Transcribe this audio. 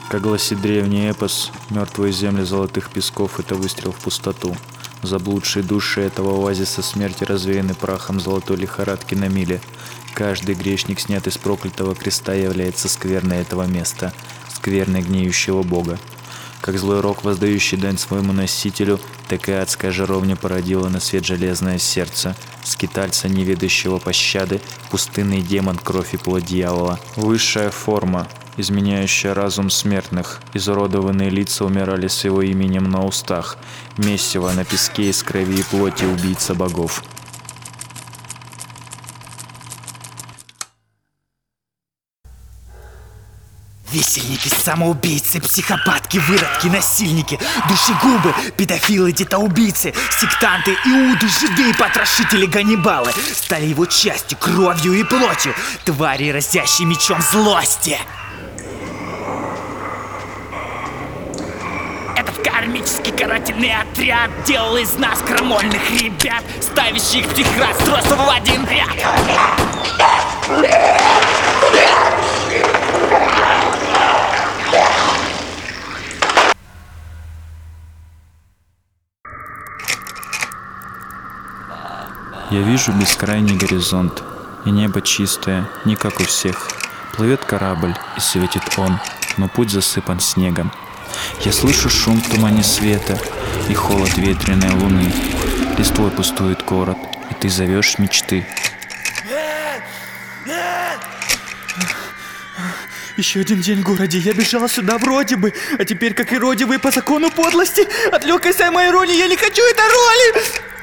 Как гласит древний эпос, мертвые земли золотых песков — это выстрел в пустоту. Заблудшие души этого оазиса смерти развеяны прахом золотой лихорадки на миле. Каждый грешник, снят из проклятого креста, является скверной этого места, скверной гниющего бога. Как злой рок, воздающий дань своему носителю, так и адская жаровня породила на свет железное сердце, скитальца, не ведающего пощады, пустынный демон, кровь и плоть дьявола. Высшая форма, изменяющая разум смертных. Изуродованные лица умирали с его именем на устах. Месиво на песке из крови и плоти, убийца богов. Весельники, самоубийцы, психопатки, выродки, насильники, душегубы, педофилы, детоубийцы, сектанты, иуды, жиды, потрошители, ганнибалы стали его частью, кровью и плотью, твари, разящие мечом злости. Этот кармический карательный отряд делал из нас крамольных ребят, ставящих психрасстройство в один ряд. Я вижу бескрайний горизонт, и небо чистое, не как у всех. Плывет корабль, и светит он, но путь засыпан снегом. Я слышу шум в тумане света и холод ветреной луны. Листвой пустует город, и ты зовешь мечты. Еще один день в городе, я бежал сюда вроде бы, а теперь, как и родивый по закону подлости, отвлекайся от моей роли, я не хочу этой роли!